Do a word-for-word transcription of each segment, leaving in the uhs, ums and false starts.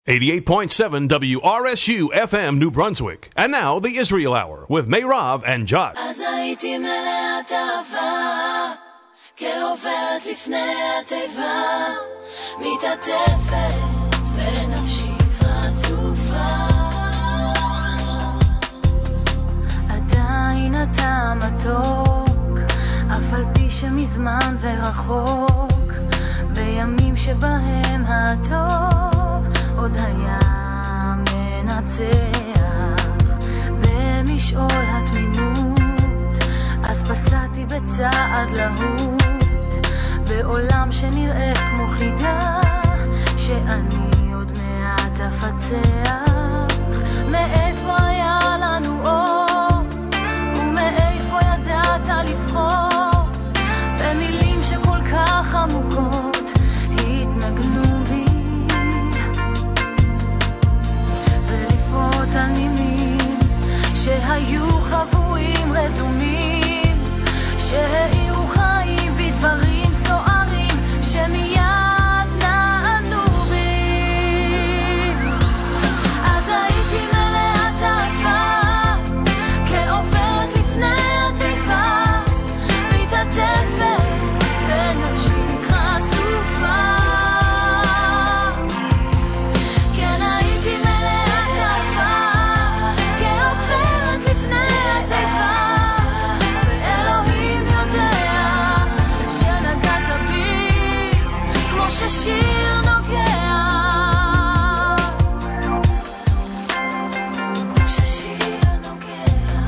eighty-eight point seven W R S U F M New Brunswick. And now the Israel Hour with Meirav and Jot. אז הייתי מלאת אהבה, כעוברת לפני התיבה, מתעטפת ונפשי חשופה. עדיין אתה מתוק, אף על פי שמזמן ורחוק, בימים שבהם הטוב עוד היה מנצח. במשעול התמימות אז פסעתי בצעד להוט, בעולם שנראה כמו חידה, שאני עוד מעט אפצח. מאיפה היה לנו אור, ומאיפה ידעת לבחור, במילים שכל כך עמוקות התנגנו בי, ולפרוט על נימים שהיו חבויים רדומים, שהאירו חיים בדברים סוערים שמיד נענו בי. אז הייתי מלאת אהבה, כעוברת לפני התיבה, מתעטפת ונפשי חשופה. כן, הייתי מלאת אהבה, כעוברת לפני התיבה, ואלוהים יודע שנגעת בי כמו ששיר נוגע, כמו ששיר נוגע.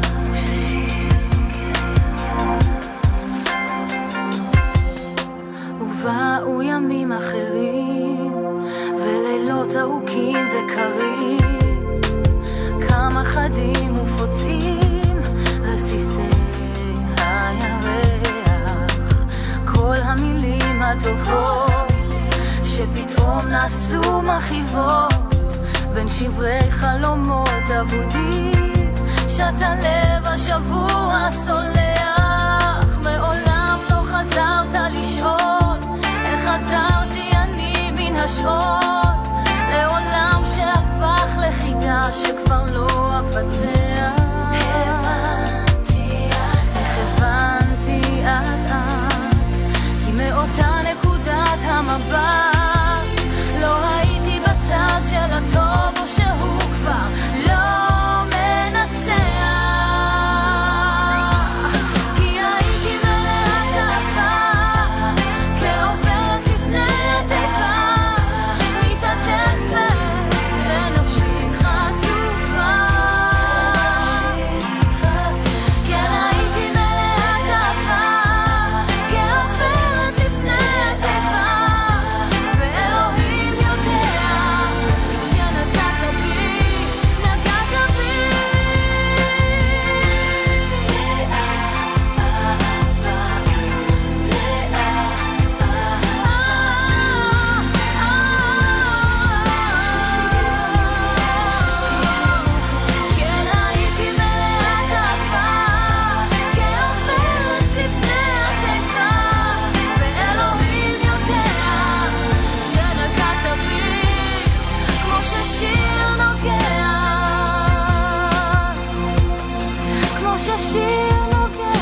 ובאו ימים אחרים ולילות ארוכים וקרים, כמה חדים ופוצעים רסיסי הירח, כל המילים הטובות שפתאום נעשו מחיבות בין שברי חלומות אבודים, שתה לב השבוע סולח. מעולם לא חזרת לשהות, איך חזרתי אני מן השעות, לעולם שהפך לחידה שכבר לא אפצח. הבנתי את איך הבנתי את את, כי מאותה נקודת המבט לא הייתי בצד של הטוב, או שהוא כבר לא מנצח. כי הייתי מלאת אהבה, כעוברת לפני התיבה, מתעטפת ונפשי חשופה. כן, הייתי מלאת אהבה, כעוברת לפני התיבה, ואלוהים יודע שנגעת בי, נגעת בי. כן, הייתי מלאת אהבה, כעוברת לפני התיבה, ואלוהים יודע שנגעת בי כמו ששיר נוגע, כמו ששיר נוגע.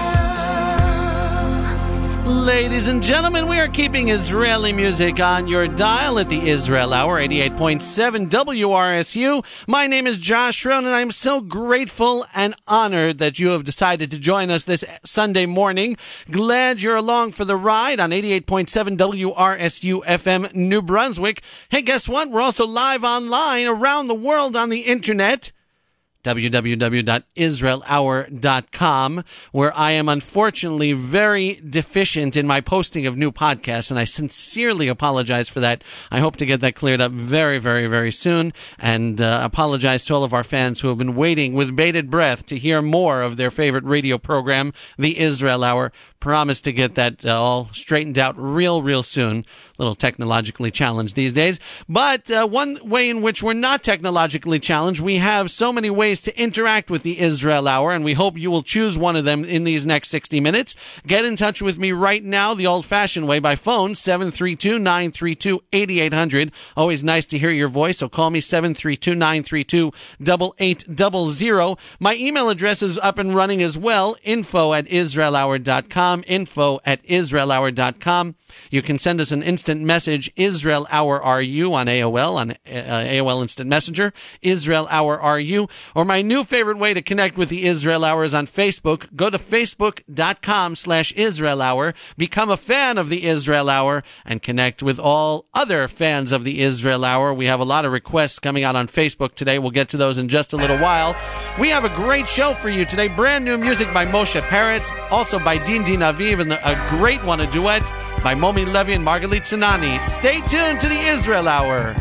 Ladies and gentlemen, we are keeping Israeli music on your dial at the Israel Hour, eighty-eight point seven W R S U. My name is Josh Rohn, and I'm so grateful and honored that you have decided to join us this Sunday morning. Glad you're along for the ride on eighty-eight point seven W R S U F M New Brunswick. Hey, guess what? We're also live online around the world on the internet. w w w dot israel hour dot com, where I am unfortunately very deficient in my posting of new podcasts, and I sincerely apologize for that. I hope to get that cleared up very, very, very soon, and uh, apologize to all of our fans who have been waiting with bated breath to hear more of their favorite radio program, The Israel Hour. Promise to get that uh, all straightened out real, real soon. A little technologically challenged these days. But uh, one way in which we're not technologically challenged, we have so many ways to interact with the Israel Hour, and we hope you will choose one of them in these next sixty minutes. Get in touch with me right now the old-fashioned way by phone, seven three two, nine three two, eight eight zero zero. Always nice to hear your voice, so call me seven three two, nine three two, eight eight zero zero. My email address is up and running as well, info at israel hour dot com, info at israel hour dot com. You can send us an instant message, Israel Hour R U, on A O L, on uh, A O L Instant Messenger, Israel Hour R U, or my new favorite way to connect with the Israel Hour is on Facebook. Go to facebook.com slash Israel Hour, become a fan of the Israel Hour, and connect with all other fans of the Israel Hour. We have a lot of requests coming out on Facebook today. We'll get to those in just a little while. We have a great show for you today. Brand new music by Moshe Peretz, also by Din Din Aviv, and a great one, a duet by Momi Levy and Margalit Tsunani. Stay tuned to the Israel Hour.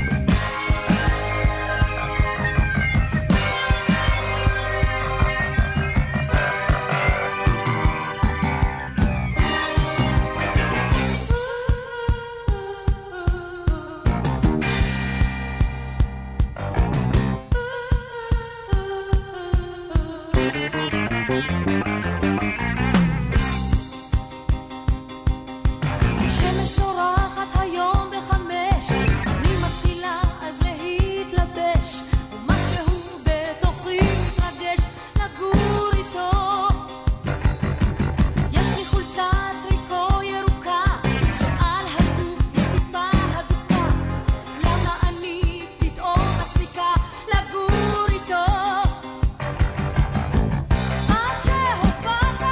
שמש זורחת היום בחמש, אני מתחילה אז להתלבש, ומשהו בתוכי מתרגש לגור איתו. יש לי חולצת טריקו ירוקה, שעל הגוף יש טיפה הדוקה, למה אני פתאום מספיקה לגור איתו? עד שהופעת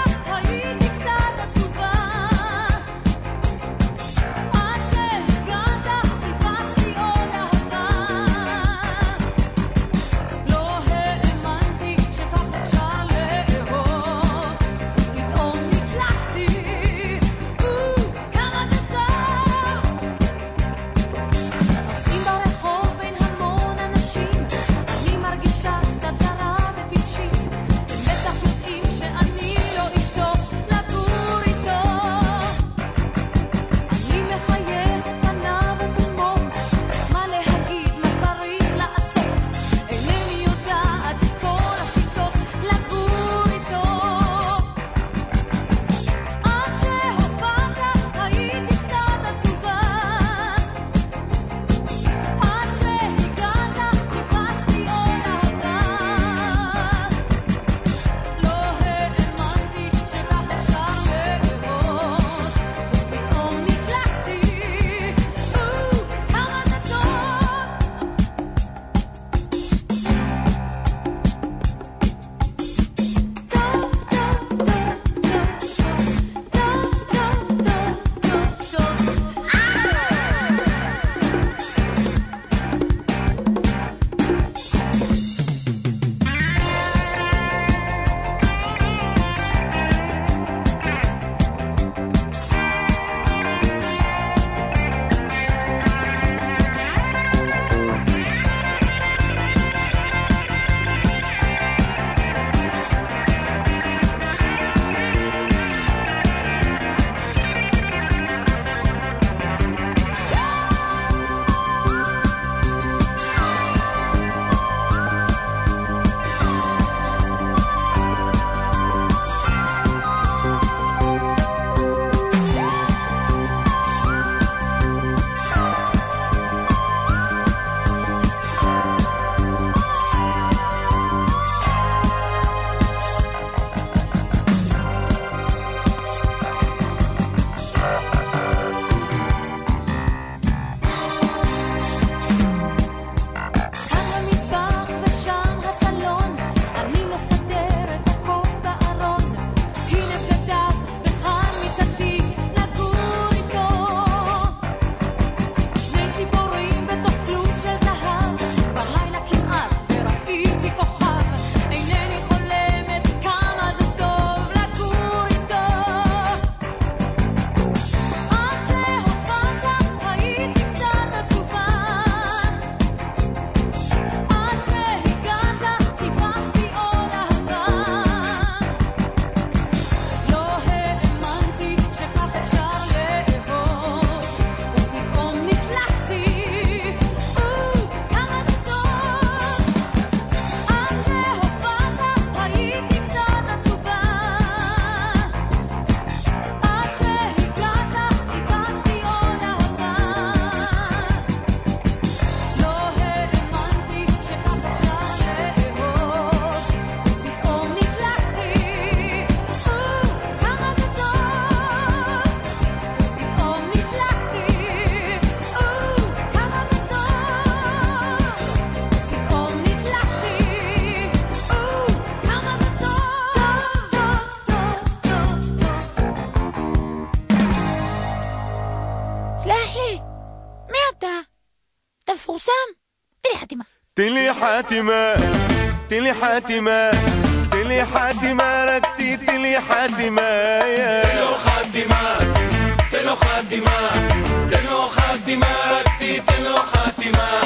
תן לי חתימה. תן לי חתימה, תן לי חתימה, תן לי חתימה, רק תן לי חתימה. תן לו חתימה, תן לו חתימה, תן לו חתימה, רק תן לו חתימה.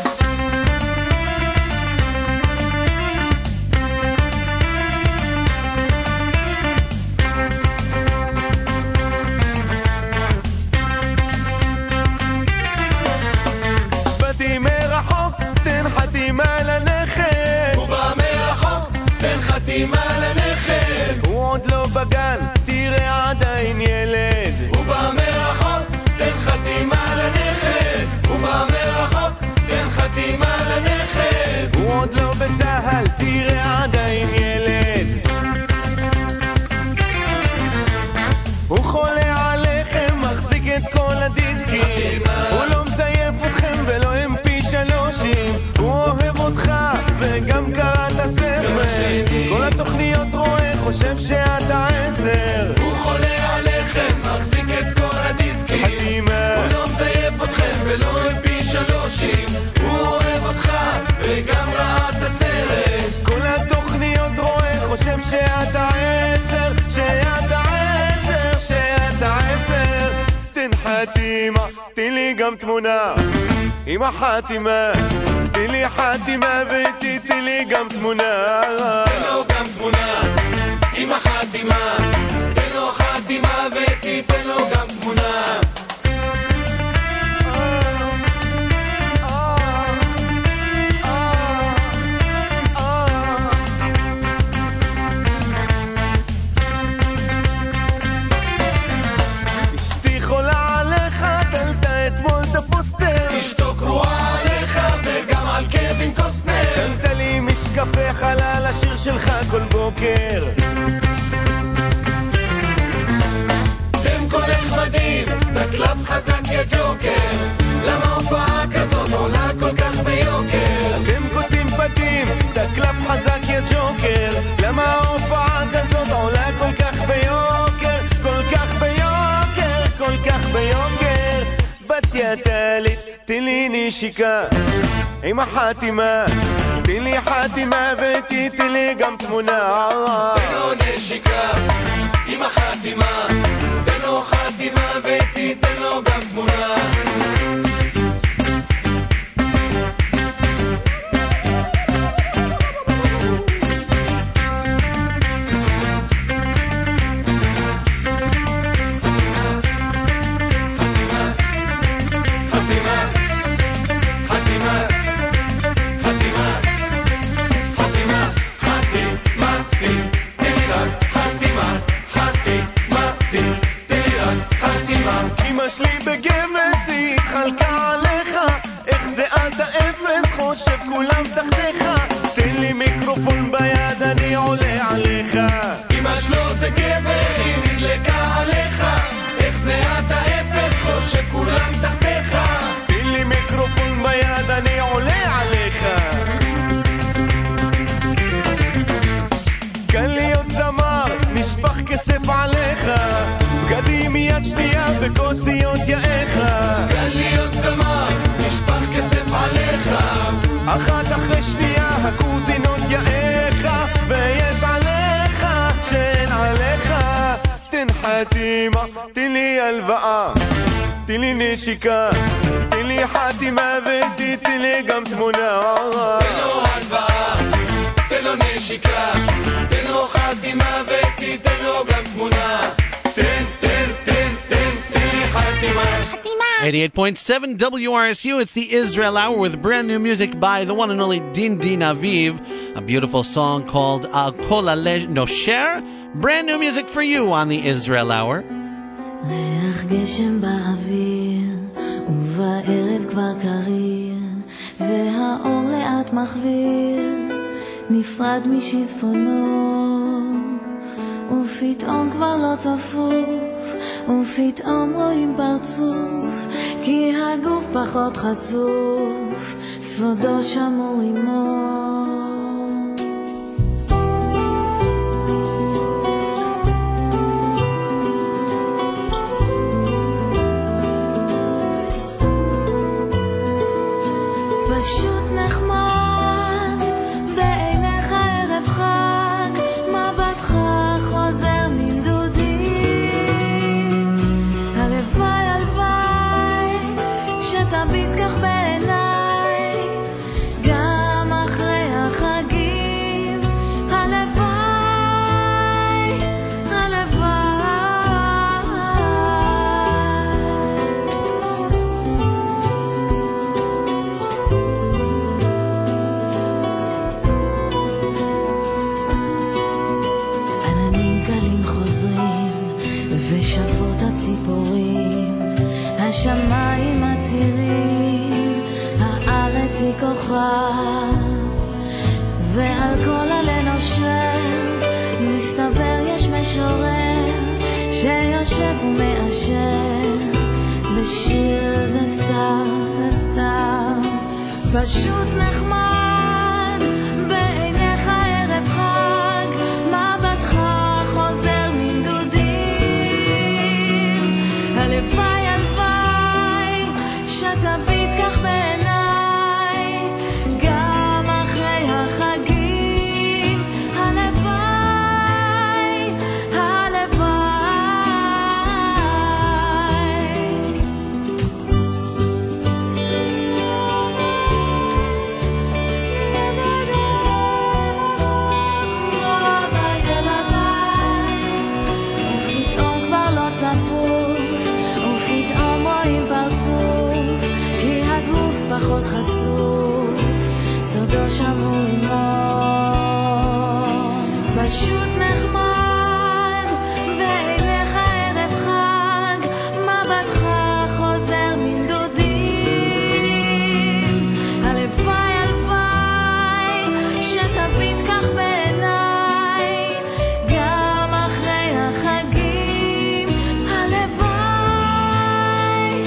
באתי מרחוק, תן חתימה לנכד. הוא בא מרחוק, תן חתימה לנכד. הוא עוד לא בגן, תראה עדיין ילד. הוא בא מרחוק, תן חתימה לנכד. הוא בא מרחוק, תן חתימה לנכד. הוא עוד לא בצהל, תראה עדיין ילד. הוא חולה עליכם, מחזיק את כל הדיסקים. הוא לא מזייף אתכם ולא אם פי שלושים. הוא אוהב אותך וגם קרא את הספר. כל התוכניות רואה, חושב שאתה עשר. הוא חולה עליכם, מחזיק את כל הדיסקים. חתימה. הוא לא מזייף אתכם ולא אם פי שלושים. הוא אוהב אותך וגם ראה את הסרט. כל התוכניות רואה, חושב שאתה עשר. שאתה עשר, שאתה עשר. תן חתימה, תן לי גם תמונה עם החתימה. תן לי חתימה ותתן לי גם תמונה. תן לו גם תמונה עם החתימה. תן לו חתימה ותתן לו גם תמונה. אשתי חולה עליך, תלת אתמול את הפוסטר. אשתו קרואה עליך וגם על קווין קוסטנר. תלת לי משקפי חלל, השיר שלך כל בוקר. אתם קולך מדהים, תקלף חזק יא ג'וקר. למה הופעה כזאת עולה כל כך ביוקר? אתם כוסים פתים, תקלף חזק יא ג'וקר. למה ההופעה כזאת עולה כל כך ביוקר? כל כך ביוקר, כל כך ביוקר. בתיה תלית, תן לי נשיקה עם החתימה. תן לי חתימה ותתן לי גם תמונה. תן לו נשיקה עם החתימה. תן לו חתימה ותתן לו גם תמונה. אמא שלי בגמס, היא התחלקה עליך. איך זה אתה אפס, חושב כולם תחתיך. תן לי מיקרופון ביד, אני עולה עליך. אמא שלו זה גבר, היא נדלקה עליך. איך זה אתה אפס, חושב כולם תחתיך. תן לי מיקרופון ביד, אני עולה עליך. קל להיות זמר, נשפך כסף עליך. בגדים מיד שנייה וכוסיות יאיך. קל להיות זמר, נשפך כסף עליך. אחת אחרי שנייה הקוזינות יאיך. ויש עליך שאין עליך. תן חתימה, תן לי הלוואה, תן לי נשיקה. תן לי חתימה ותתן לי גם תמונה. תן לו הלוואה, תן לו נשיקה. תן לו חתימה ותתן לו גם תמונה. תן, תן, תן, תן, תן לי חתימה. eighty-eight point seven W R S U, it's the Israel Hour with brand new music by the one and only Din Din Aviv. A beautiful song called Al Kol Aleh Nosher. Brand new music for you on the Israel Hour. ריח גשם באוויר, ובערב כבר קריר, והאור לאט מחוויר, נפרד משזפונו, ופתאום כבר לא צפוף, ופתאום רואים פרצוף, כי הגוף פחות חשוף, סודו שמור עמו. פשוט נחמד בעיניך ערב חג מבטך חוזר מן דודים הלוואי הלוואי שתביט כך בעיניי גם אחרי החגים הלוואי עננים קלים חוזרים ושבות הציפורים השמיים הצירים הארץ היא כוכב ועל כל עלה נושם מסתבר יש משורר שיושב ומאשר בשיר זה סתם זה סתם פשוט נחמד בעיניך ערב חג מבטך חוזר מן דודים הלוואי הלוואי שתביט כך בעיניי גם אחרי החגים הלוואי ופתאום כבר לא צפוף ופתאום רואים פרצוף כי הגוף פחות חשוף סודו שמור עמו פשוט נחמד בעיניך ערב חג מבטך חוזר מן דודים הלוואי הלוואי שתביט כך בעיניי גם אחרי החגים הלוואי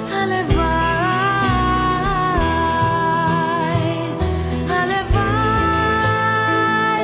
הלוואי הלוואי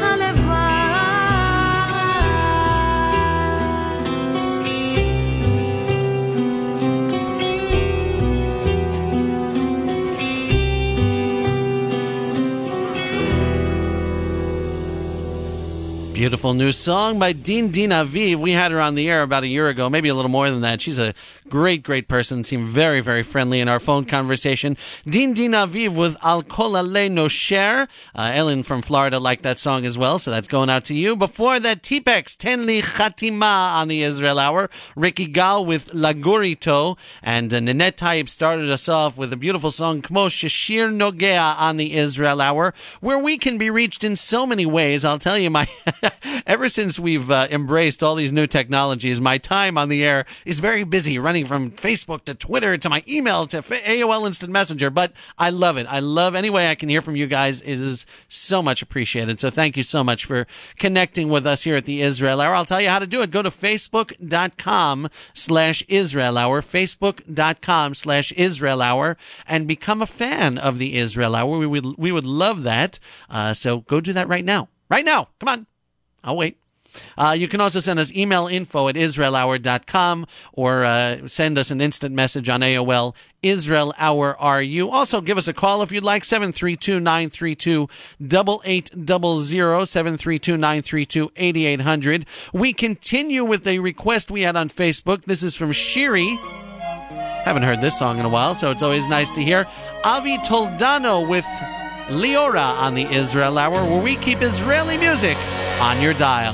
Beautiful new song by Din Din Aviv. We had her on the air about a year ago, maybe a little more than that. She's a great, great person. Seemed very, very friendly in our phone conversation. Din Din Aviv with Al Kol Alei Nosher. Uh, Ellen from Florida liked that song as well, so that's going out to you. Before that, T-Pex, Ten Li Chatima on the Israel Hour. Ricky Gal with Lagurito. And uh, Nanette Taib started us off with a beautiful song, Kmo Shashir Nogea on the Israel Hour, where we can be reached in so many ways. I'll tell you, my ever since we've uh, embraced all these new technologies, my time on the air is very busy, running from Facebook to Twitter to my email to A O L Instant Messenger, but I love it. I love any way I can hear from you guys. It is so much appreciated. So thank you so much for connecting with us here at the Israel Hour. I'll tell you how to do it. Go to facebook.com slash Israel Hour, facebook.com slash Israel Hour, and become a fan of the Israel Hour. We would, we would love that. Uh, so go do that right now. Right now. Come on. I'll wait. Uh, you can also send us email info at israel hour dot com or uh, send us an instant message on A O L, Israel Hour R U. Also, give us a call if you'd like, seven three two, nine three two, eight eight zero zero, seven three two, nine three two, eight eight zero zero. We continue with the request we had on Facebook. This is from Shiri. Haven't heard this song in a while, so it's always nice to hear. Avi Toldano with Leora on the Israel Hour, where we keep Israeli music on your dial.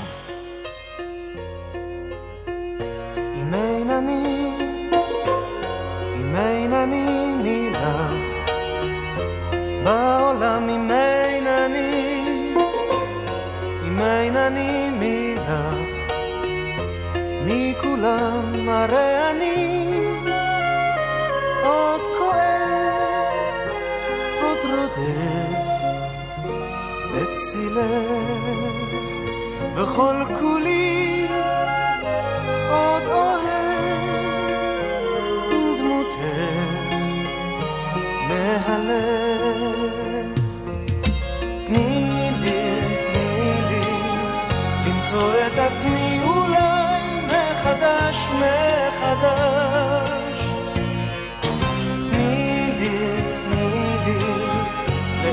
אם אין אני, אם אין אני מילך בעולם, אם אין אני, אם אין אני מילך מכולם, הרי אני עוד כואב, עוד רודף בצילך, וכל כולי עוד אוהב עם דמותך מהלב. תני לי, תני לי למצוא את עצמי אולי מחדש, מחדש. תני לי, תני לי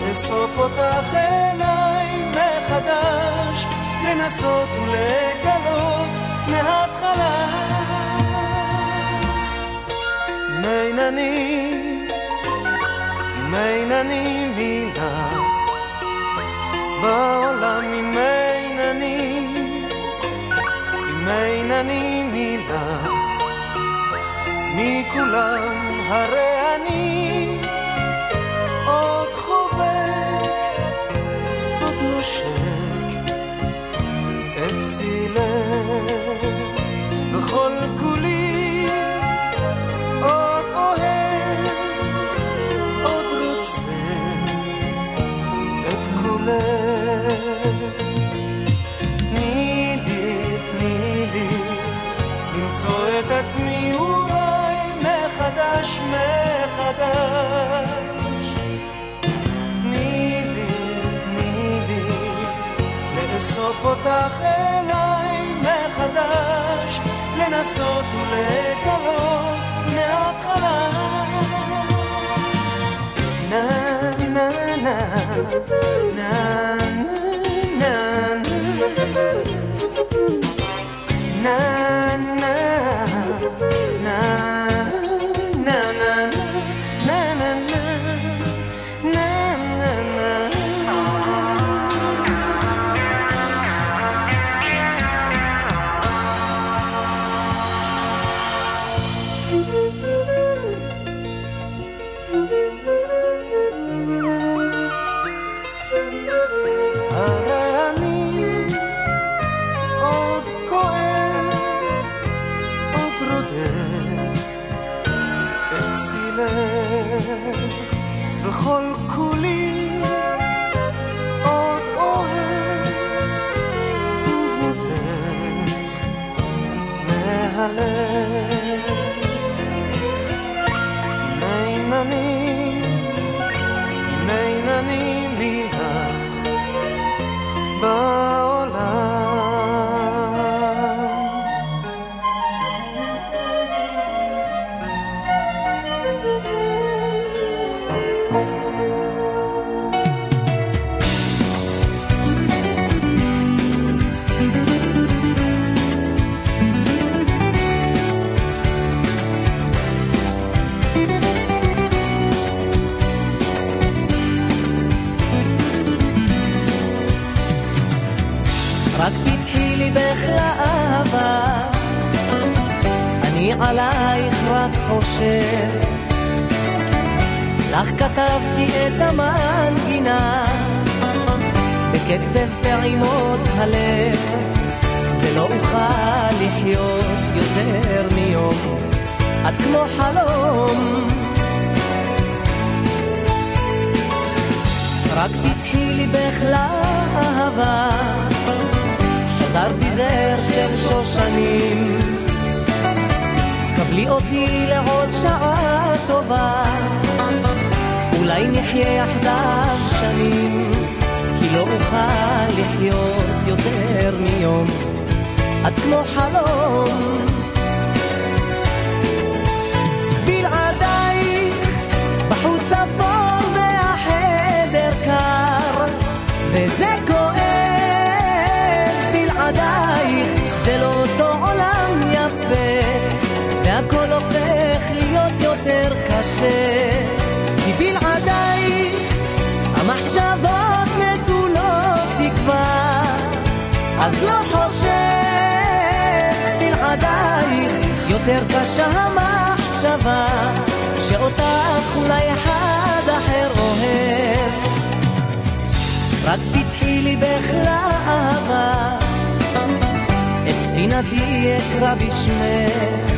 לאסוף אותך אליי מחדש, לנסות ולגלות מההתחלה. אם אין אני, אם אין אני מילך בעולם, אם אין אני, אם אין אני מילך מכולם, הרי אני עוד חובק, עוד נושק את צילך, וכל כולי עוד אוהב, עוד רוצה את כולך. תני לי, תני לי למצוא את עצמי אולי מחדש, מחדש. תני לי, תני לי לאסוף אותך אליי מחדש, לנסות ולגלות מההתחלה. נה נה נה נה נה נה נה וכל כולי עוד אוהב דמותך מהלב. אם אין אני, אם אין אני מילך בעולם. רק תתחי לי בך לאהבה, אני עלייך רק חושב, לך כתבתי את המנגינה בקצב פעימות הלב, ולא אוכל לחיות יותר מיום, את כמו חלום. רק תתחי לי בך לאהבה, שזרתי זר של שושנים, קבלי אותי לעוד שעה טובה, אולי נחיה יחדיו שנים, כי לא אוכל לחיות יותר מיום, את כמו חלום. בלעדייך בחוץ אפור והחדר קר, וזה כואב, בלעדייך זה לא אותו עולם יפה, והכל הופך להיות יותר קשה, כי בלעדייך המחשבות נטולות תקווה, אז לא חושב, בלעדייך יותר קשה המחשבה, שאותך אולי אחד אחר אוהב. רק תתחי לי בך לאהבה, את ספינתי אקרא בשמך,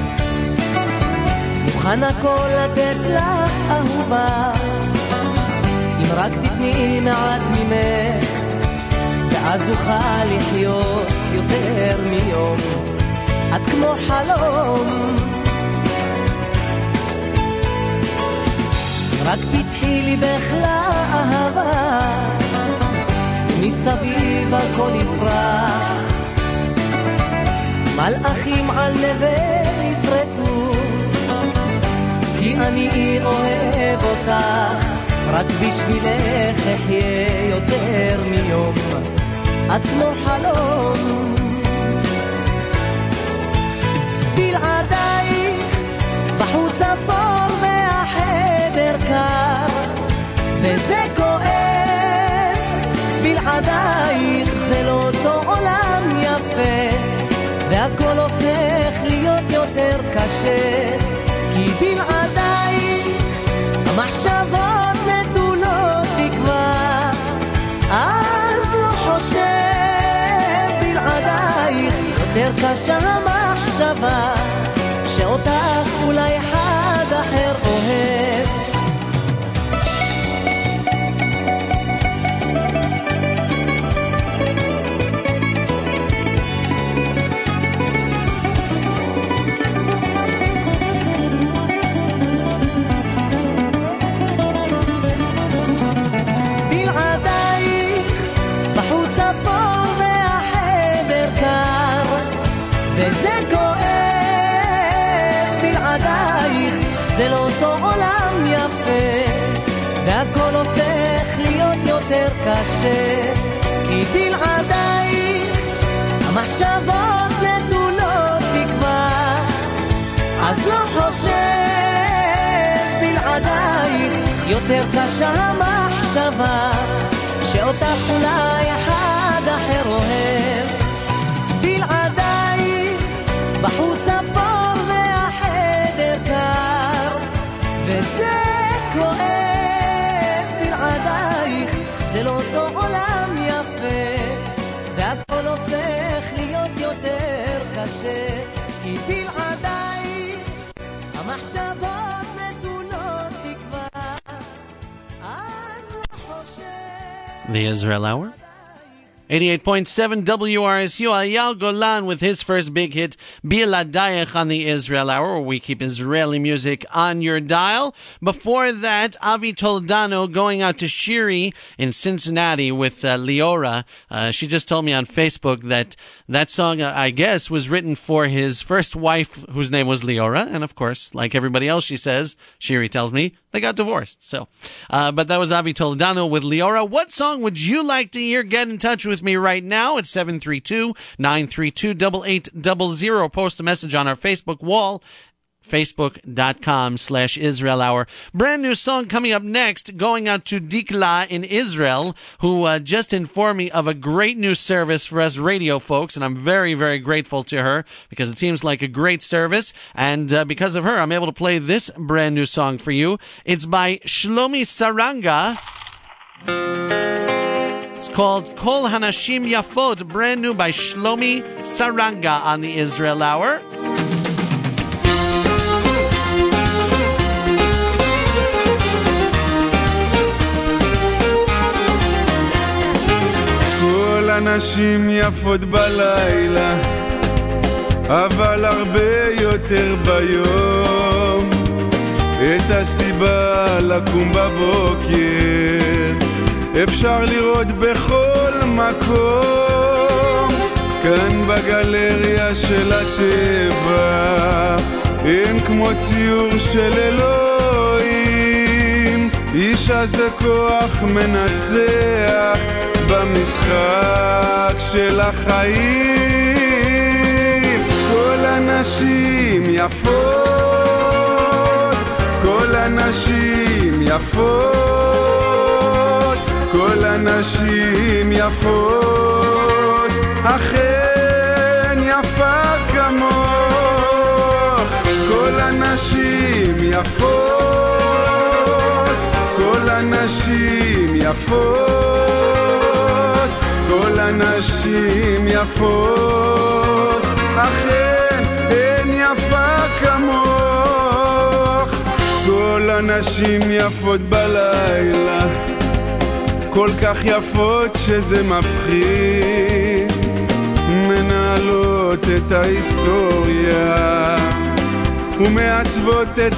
מוכן הכל לתת לך אהובה, אם רק תתני מעט ממך, ואז אוכל לחיות יותר מיום, את כמו חלום. רק תתחי לי בך לאהבה, מסביב הכל יפרח, מלאכים על נבר יפרטו, כי אני אוהב אותך, רק בשבילך אחיה יותר מיום, את כמו חלום. בלעדייך בחוץ אפור והחדר קר וזה כואב, בלעדייך זה לא אותו עולם יפה והכל הופך להיות יותר קשה, כי בלעדייך המחשבות נטולות תקווה, אז לא חושב, בלעדייך יותר קשה המחשבה שאותך אולי אחד אחר אוהב. וזה כואב, בלעדייך זה לא אותו עולם יפה והכל הופך להיות יותר קשה, כי בלעדייך המחשבות נטולות תקווה, אז לא חושב, בלעדייך יותר קשה המחשבה שאותך אולי אחד אחר אוהב. בחוץ אפור והחדר קר וזה כואב, בלעדייך זה לא אותו עולם יפה והכל הופך להיות יותר קשה, כי בלעדייך המחשבות נטולות תקווה, אז לא חושב. The Israel Hour, eighty-eight point seven W R S U. Eyal Golan with his first big hit, Biladayach, on the Israel Hour, where we keep Israeli music on your dial. Before that, Avi Toledano going out to Shiri in Cincinnati with uh, Leora. Uh, she just told me on Facebook that that song, uh, I guess, was written for his first wife, whose name was Leora. And of course, like everybody else, she says, Shiri tells me, they got divorced. So, uh, but that was Avi Toledano with Leora. What song would you like to hear? Get in touch with me right now at seven three two, nine three two, eight eight zero zero. Post a message on our Facebook wall, facebook.com slash Israel Hour. Brand new song coming up next, going out to Dikla in Israel, who uh, just informed me of a great new service for us radio folks, and I'm very, very grateful to her because it seems like a great service, and uh, because of her, I'm able to play this brand new song for you. It's by Shlomi Saranga. It's called Kol Hanashim Yafot, brand new by Shlomi Saranga on the Israel Hour. כל הנשים יפות בלילה, אבל הרבה יותר ביום. את הסיבה לקום בבוקר אפשר לראות בכל מקום, כאן בגלריה של הטבע אין כמו ציור של אלוהים. אישה זה כוח מנצח במשחק של החיים. כל הנשים יפות, כל הנשים יפות, כל הנשים יפות, אכן יפה כמוך. כל הנשים יפות, כל הנשים יפות, כל הנשים יפות, אכן אין יפה כמוך. כל הנשים יפות בלילה, כל כך יפות שזה מפחיד, מנהלות את ההיסטוריה ומעצבות את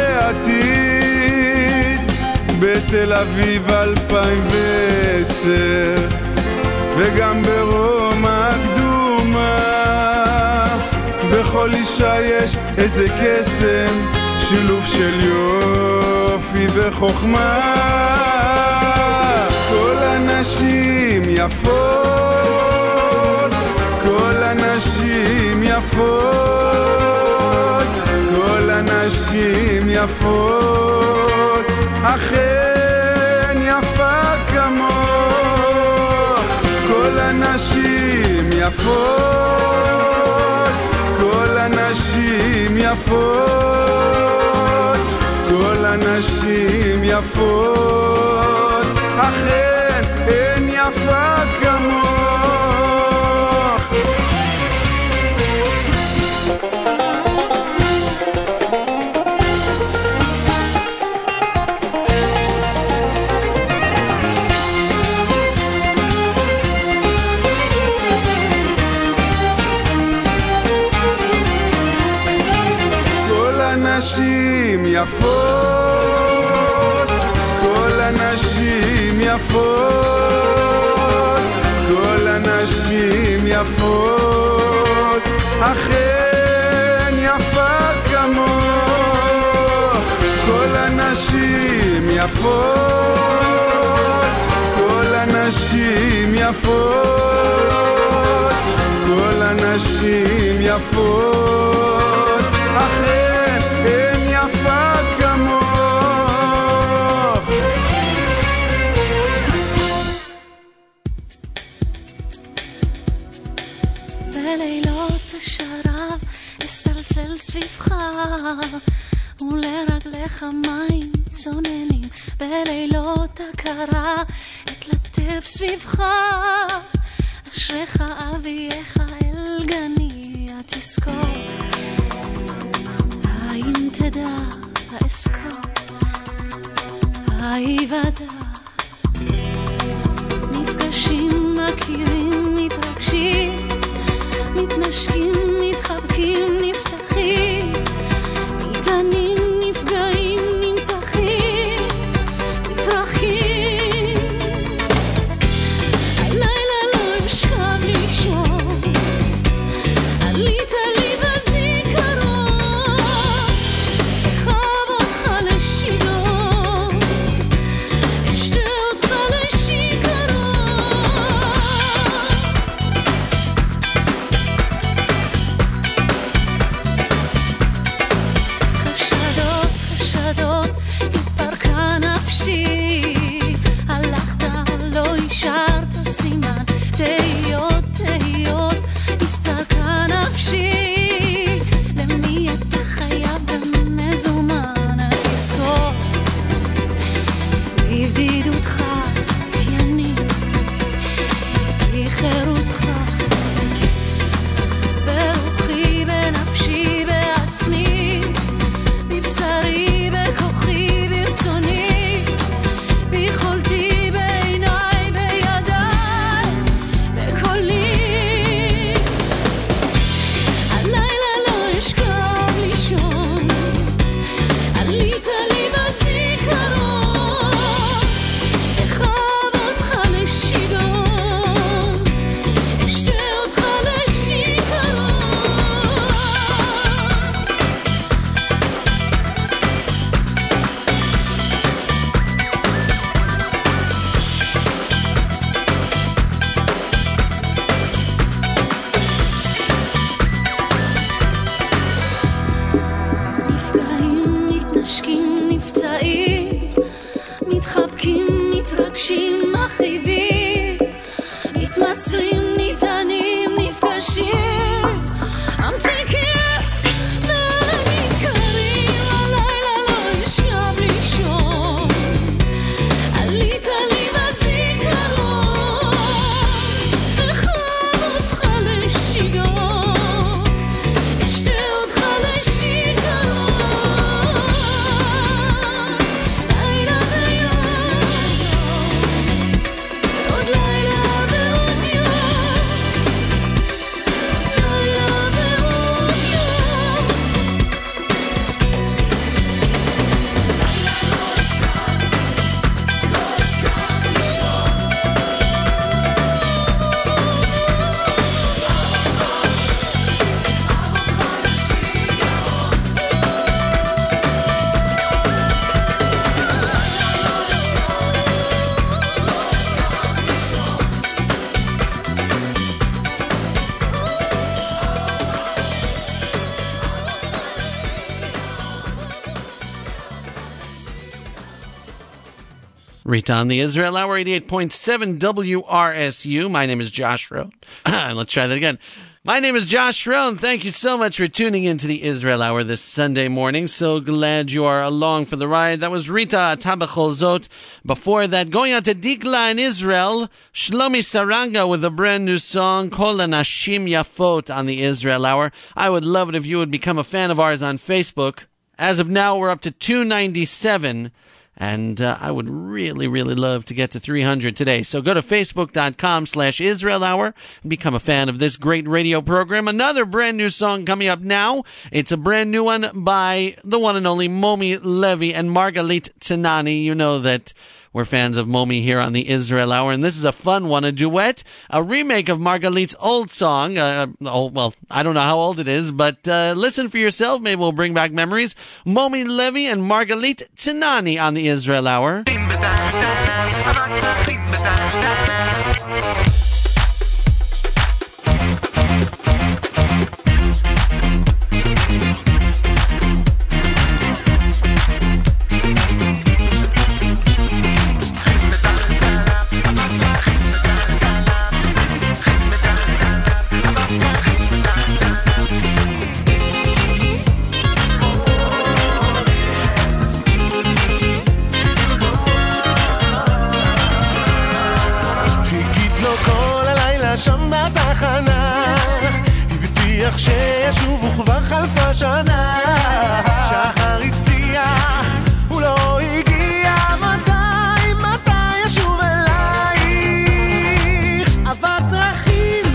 העתיד. בתל אביב אלפיים ועשר וגם ברומא הקדומה, בכל אישה יש איזה קסם שילוב של יופי וחוכמה. כל הנשים יפות, כל הנשים יפות, כל הנשים יפות, אכן יפה כמוך. כל הנשים יפות, כל הנשים יפות, כל הנשים יפות, אכן אין יפה כמוך. נשים יפות, כל הנשים יפות, כל הנשים יפות, אכן יפה כמוך. כל הנשים יפות, כל הנשים יפות, כל הנשים יפות, אכן אין יפה כמוך. בלילות השרב אסתלסל סביבך ולרגליך מים צוננים. בלילות הקרה אתלטף סביבך, אשריך אביך אל גני התזכור. האם תדע האזכור, היוודע, נפגשים, מכירים, מתרגשים, מתנשקים, מתחבקים, נפתחים, ניתנים, נפגעים, נמתחים, מתרחקים. הלילה לא אשכב לישון, עלית לי בזיכרון, אחב אותך לשיגעון, אשתה אותך לשיכרון. חשדות, חשדות, התפרקה נפשי, הלכת, לא השארת סימן, תהיות, תהיות, הסתלקה נפשי. למי אתה חייב במזומן? תזכור, בבדידותך היא אני, היא חירותך, ברוחי, בנפשי, בעצמי, בבשרי, בכוחי, ברצוני, ביכולתי, בעיניי, בידיי, בקולי. הלילה לא אשכב לישון, עלית לי בזיכרון, אחב אותך לשיגעון, אשתה אותך לשיכרון. נפגעים, מתנשקים, נפצעים, מתחבקים, מתרגשים, מכאיבים, מתמסרים, ניתנים, נפגשים, ממתיקים ונמכרים. הלילה לא אשכב לישון, עלית לי בזיכרון, אחב אותך לשיגעון, אשתה אותך לשיכרון. לילה ויום, עוד לילה ועוד יום. Rita on the Israel Hour, eighty-eight point seven W R S U. My name is Josh Rohn. Let's try that again. My name is Josh Rohn. Thank you so much for tuning in to the Israel Hour this Sunday morning. So glad you are along for the ride. That was Rita Tabachol Zot. Before that, going on to Dikla in Israel, Shlomi Saranga with a brand new song, Kol Anashim Yafot on the Israel Hour. I would love it if you would become a fan of ours on Facebook. As of now, we're up to two ninety-seven. And uh, I would really, really love to get to three hundred today. So go to facebook.com slash Israel Hour and become a fan of this great radio program. Another brand new song coming up now. It's a brand new one by the one and only Momi Levy and Margalit Tsanani. You know that we're fans of Momi here on the Israel Hour, and this is a fun one, a duet, a remake of Margalit's old song. Uh, oh, well, I don't know how old it is, but uh, listen for yourself. Maybe we'll bring back memories. Momi Levy and Margalit Tsanani on the Israel Hour. שם בתחנה הבטיח שישוב וכבר חלפה שנה שחר הפציע הוא לא הגיע מתי מתי ישוב אלייך עבר דרכים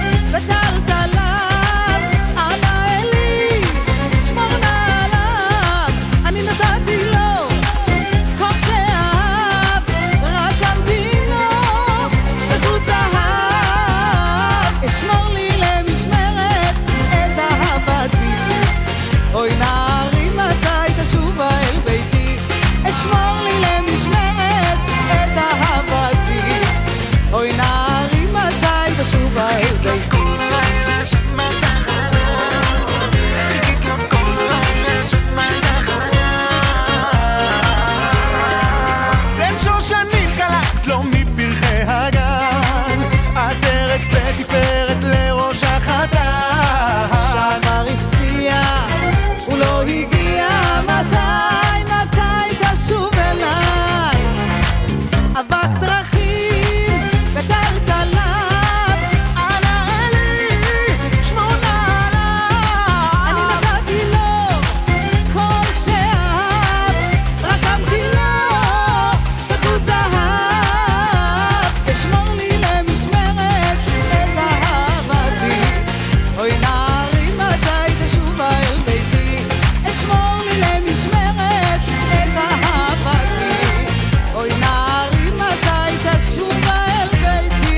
וטלטליו אבא אלי שמור נא עליו אני נתתי לו כל שאהב רק אמתין לו בחוץ זהב אשמור לי למשמרת את אהבתי אוי נערי מתי תשובה אל ביתי אשמור לי למשמרת את אהבתי אוי נערי מתי תשובה אל ביתי זה שושנים קלט לו מפרחי הגן את ארץ בתפארת לראש החתן שחר הפציע הוא לא הגיע מתי מתי תשוב אליי אבק דרכים וטלטליו אנא אלי שמור נא עליו אני נתתי לו כל שאהב רק אמתי לו בחוץ זהב אשמור לי למשמרת את אהבתי אוי נערי מתי תשובה אל ביתי אשמור לי למשמרת את אהבתי אוי נערי מתי תשובה אל ביתי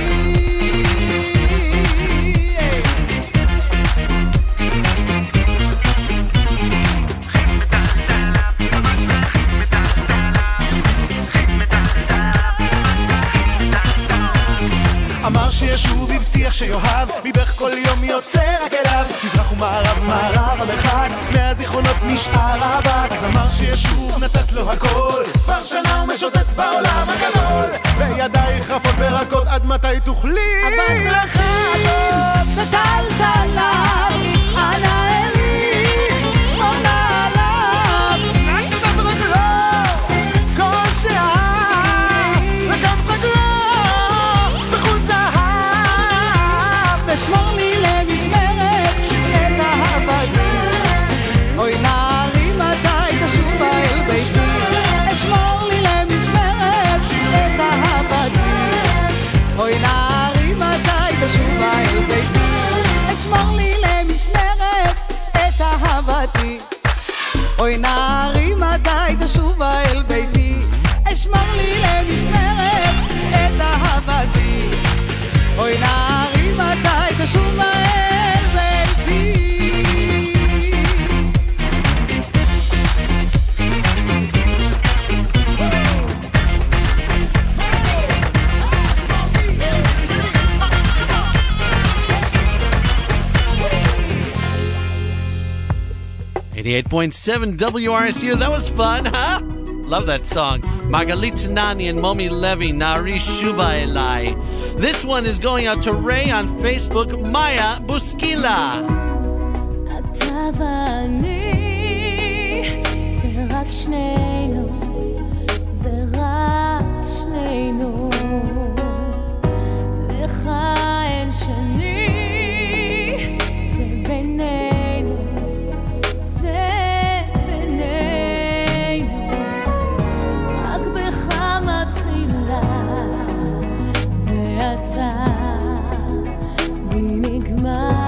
אמר שישוב הבטיח שיאהב מבך כל יום יוצא רק אליו מזרח ומערב מערב המרחק מהזיכרונות נשאר אבק אז אמר שישוב נתת לו הכל כבר שנה הוא משוטט בעולם הגדול בידייך רפות ורקות עד מתי תוכלי אבק דרכים וטלטליו אנא אלי שמור נא עליו נתת רגלו כל שאהב וגם רגלו בחוץ זהב ושמור לי למשמרת את אהבתי אוי נערי מתי תשובה אל ביתי אשמור לי למשמרת את אהבתי אוי נערי מתי תשובה אל ביתי אשמור לי למשמרת את אהבתי אוי נערי מתי תשובה אל ביתי אשמור לי למשמרת את אהבתי אוי נערי מתי תשובה אל ביתי eighty-eight point seven W R S U. That was fun, huh? Love that song. Margalit Nani and Momi Levy, Nari Shuva Elai. This one is going out to Ray on Facebook, Maya Buskila. אתה ואני, זה רק שנינו, זה רק שנינו. לך אין שני, זה בינינו, זה בינינו. רק בך מתחילה, ואתה בי נגמר.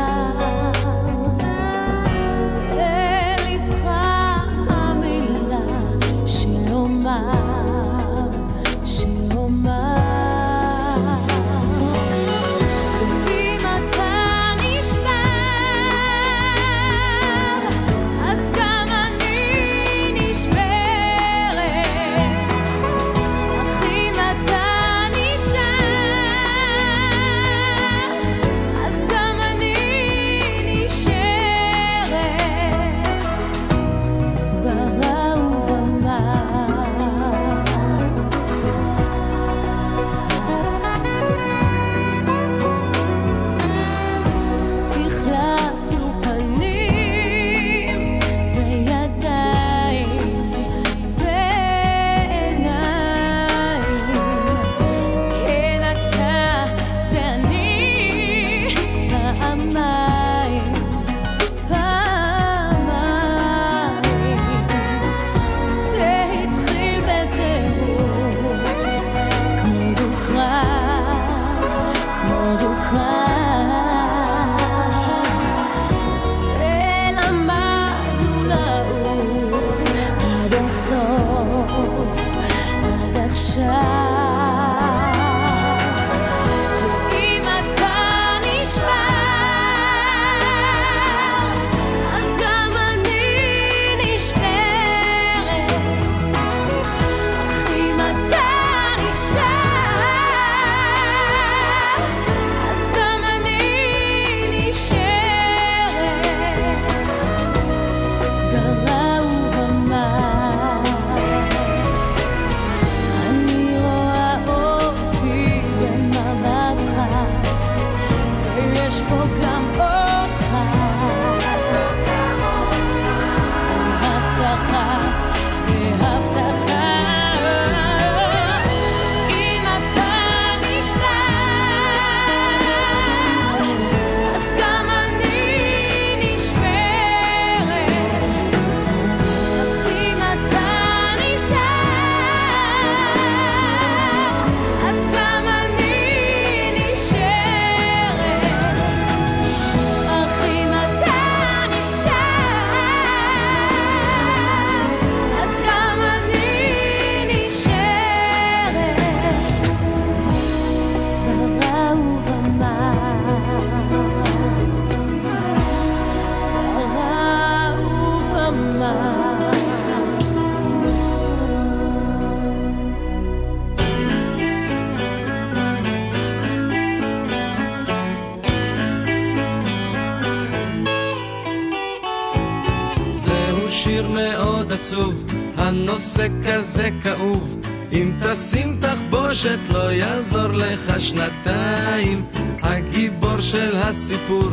הנושא כזה כאוב, אם תשים תחבושת לא יעזור לך שנתיים. הגיבור של הסיפור,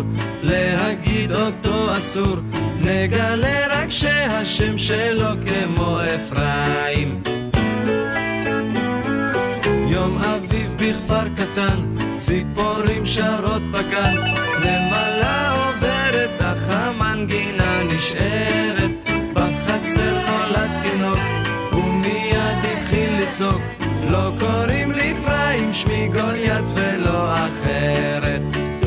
להגיד אותו אסור, נגלה רק שהשם שלו כמו אפרים. יום אביב בכפר קטן, ציפורים שרות בגן, נמלה עוברת אך המנגינה נשארת. בחצר נולד תינוק ומיד התחיל לצעוק, לא קוראים לי אפרים, שמי גוליית ולא אחרת.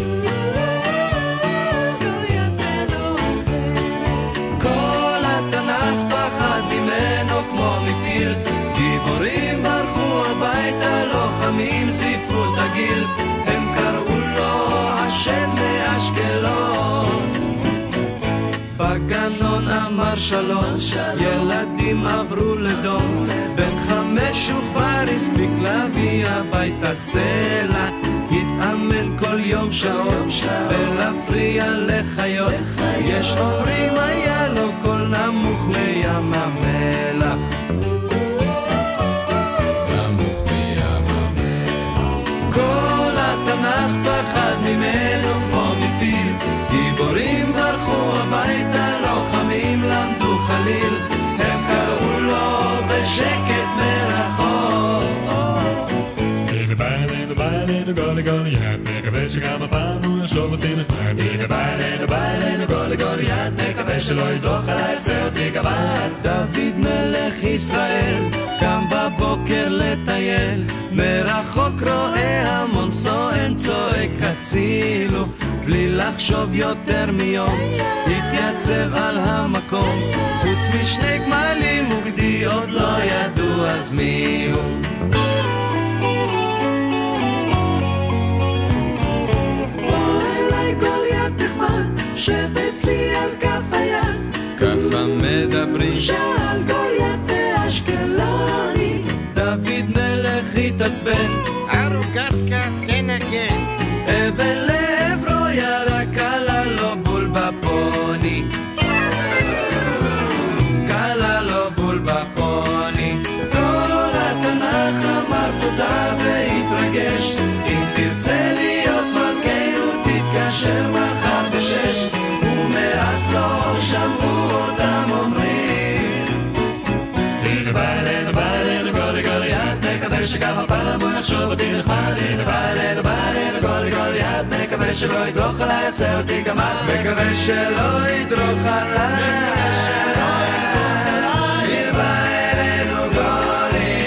כל התנ"ך פחד ממנו כמו מפיל, גיבורים ברחו הביתה, לוחמים זיפו את הגיל, הם קראו לו השם מאשקלון. בגנון אמר שלום, ילדים עברו לדום, בן חמש וכבר הספיק להביא הביתה סלע, התאמן כל יום שעות ולהפריע לחיות, יש אומרים היה לו קול נמוך מים המלח. אלינו גולי גוליית, מקווה שגם הפעם הוא יחשוב אותי נחמד. הנה בא אלינו, בא אלינו גולי גוליית, מקווה שלא ידרוך עליי, עשה אותי גמד. דוד מלך ישראל קם בבוקר לטייל, מרחוק רואה המון סואן צועק הצילו, בלי לחשוב יותר מיום התייצב על המקום, חוץ משני גמלים וגדי עוד לא ידעו אז מי הוא. בוא אליי גוליית נחמד, שב אצלי על כף היד, ככה מדברים שאל גוליית באשקלוני. דוד מלך התעצבן, ארוכתך תנגן, אבל לעברו ירק עלה לו בול בפוני, קלה לו בול בפוני. כל התנ"ך אמר תודה והתרגש, אם תרצה להיות מלכנו תתקשר מחר בשש, ומאז לא שמעו אותם אומרים. הנה בא אלינו, בא אלינו גולי גוליית, מקווה שגם הפעם הוא יחשוב אותי נחמד. הנה בא אלינו, בא אלינו גולי גוליית, מקווה שלא ידרוך עליי, עשה אותי גמד. מקווה שלא ידרוך עליי, מקווה שלא יקפוץ עליי. הנה בא אלינו גוליית.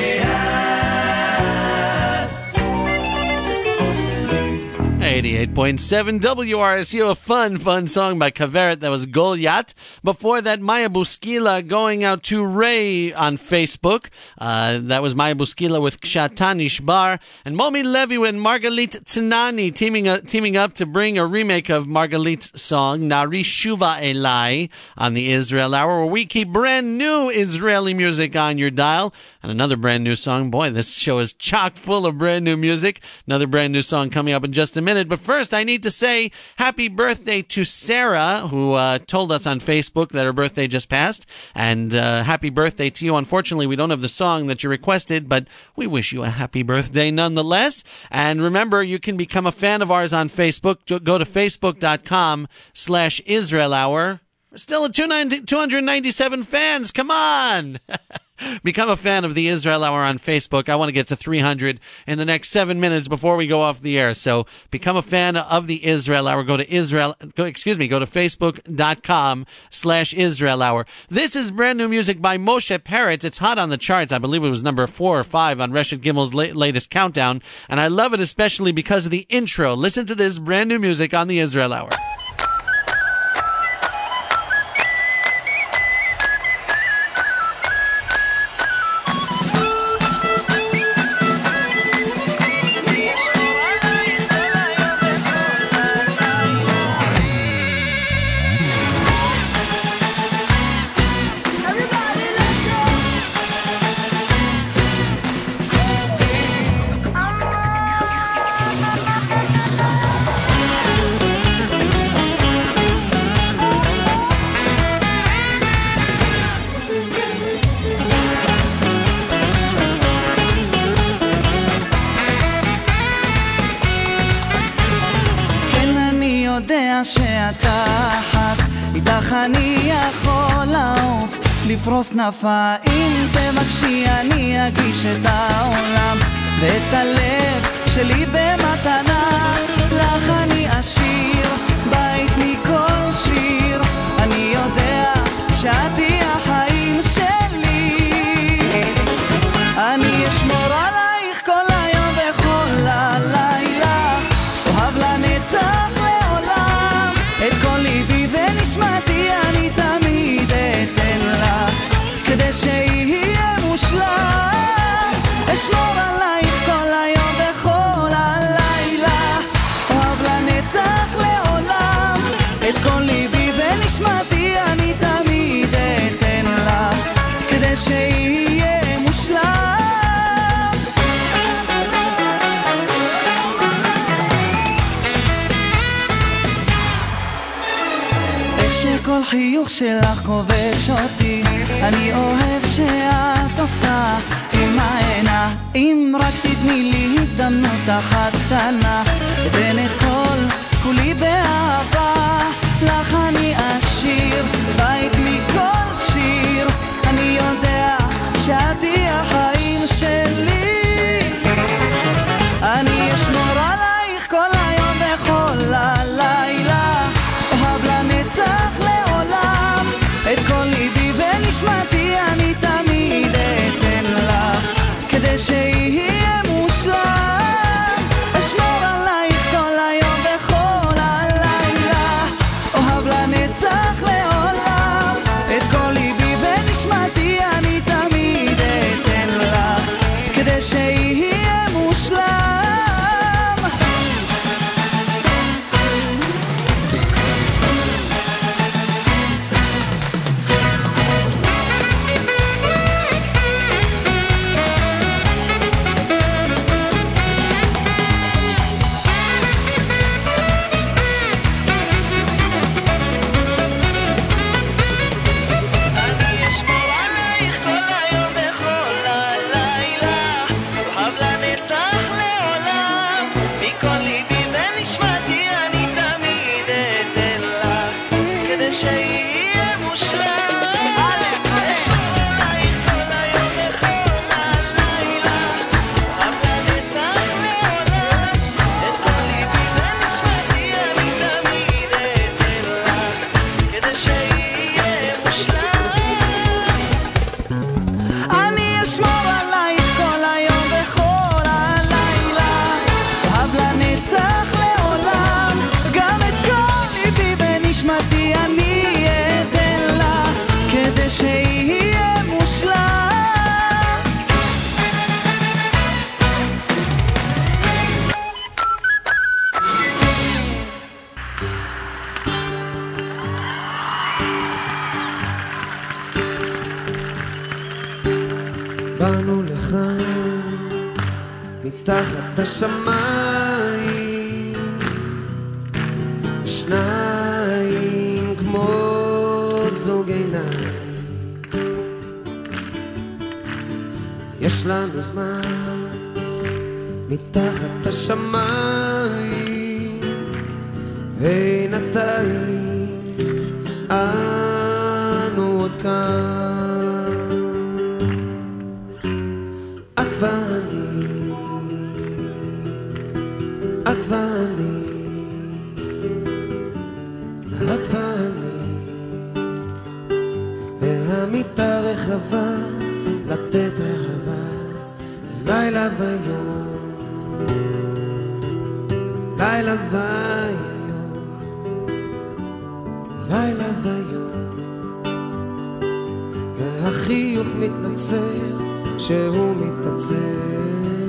eighty-eight point seven W R S U, a fun, fun song by Kaveret. That was Goliath. Before that, Maya Buskila going out to Ray on Facebook. Uh, that was Maya Buskila with Kshatani Shbar. And Momi Levy and Margalit Tsunani teaming up, teaming up to bring a remake of Margalit's song, Nari Shuva Elai, on the Israel Hour, where we keep brand new Israeli music on your dial. And another brand new song. Boy, this show is chock full of brand new music. Another brand new song coming up in just a minute. But first, I need to say happy birthday to Sarah, who uh, told us on Facebook that her birthday just passed. And uh, happy birthday to you. Unfortunately, we don't have the song that you requested, but we wish you a happy birthday nonetheless. And remember, you can become a fan of ours on Facebook. Go to facebook.com slash Israel Hour. We're still at two hundred ninety-seven fans. Come on! Become a fan of the Israel Hour on Facebook. I want to get to three hundred in the next seven minutes before we go off the air. So become a fan of the Israel Hour. Go to Israel, go, excuse me, go to facebook.com slash Israel Hour. This is brand new music by Moshe Peretz. It's hot on the charts. I believe it was number four or five on Reshet Gimmel's la- latest countdown. And I love it especially because of the intro. Listen to this brand new music on the Israel Hour. לפרוס כנפיים, תבקשי אני אגיש את העולם ואת הלב שלי במתנה. לך אני אשיר בית מכל שיר, אני יודע שאת היא החיים שלי. אני אשמור עלייך כל היום וכל הלילה, אוהב לנצח לעולם, את כל ליבי ונשמתי אני תמיד אתן לך, כדי שיהיה מושלם. אשמור עלייך כל היום וכל הלילה, אוהב לנצח לעולם, את כל ליבי ונשמתי אני תמיד אתן לך, כדי שיהיה מושלם. איך שכל חיוך שלך כובש אותי, אני אוהב שאת עושה עם העיניים, רק תתני לי הזדמנות אחת קטנה, אתן את כל כולי באהבה. לך אני אשיר בית מכל שיר, אני יודע שאת היא החיים שלי. אני אשמור על מתחת השמיים שניים כמו זוג עיניים יש לנו זמן מתחת השמיים בינתיים אנו עוד כאן את ואני את ואני את ואני והמיטה רחבה לתת אהבה לילה ויום לילה ויום לילה ויום והחיוך מתנצל שהוא מתעצל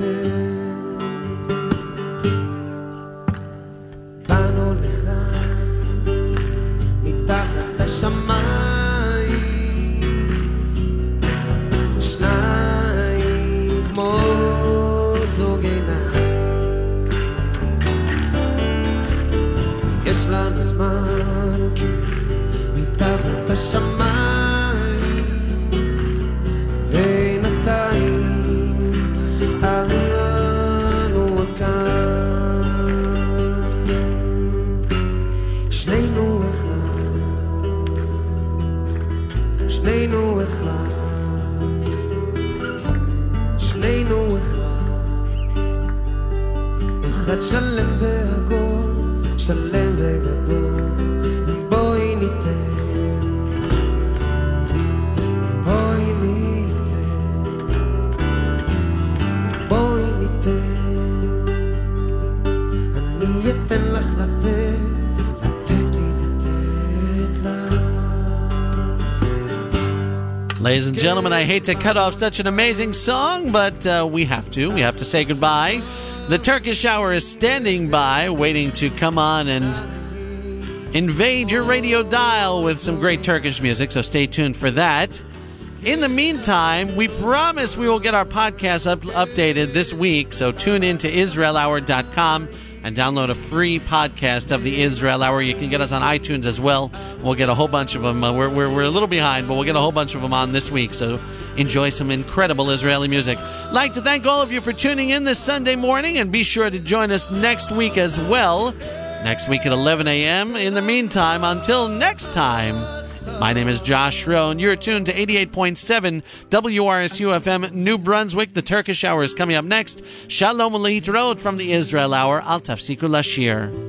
באנו לכאן מתחת השמיים שניים כמו זוג עיניים יש לנו זמן כי מתחת השמיים בינתיים אנו עוד כאן שנינו אחד שנינו אחד שנינו אחד אחד שלם ועגול שלם וגדול בואי ניתן בואי ניתן בואי ניתן אני אתן לך לתת לתת לי לתת לך Ladies and gentlemen, I hate to cut off such an amazing song, but uh, we have to. We have to say goodbye. The Turkish Hour is standing by, waiting to come on and invade your radio dial with some great Turkish music, so stay tuned for that. In the meantime, we promise we will get our podcast up- updated this week, so tune in to Israel Hour dot com and download a free podcast of the Israel Hour. You can get us on iTunes as well. We'll get a whole bunch of them. Uh, we're, we're, we're a little behind, but we'll get a whole bunch of them on this week, so enjoy some incredible Israeli music. I'd like to thank all of you for tuning in this Sunday morning, and be sure to join us next week as well. Next week at eleven a.m. In the meantime, until next time, my name is Josh Rohn. You're tuned to eighty-eight point seven W R S U F M New Brunswick. The Turkish Hour is coming up next. Shalom Aleichem from the Israel Hour. Al Tafsiku Lashir.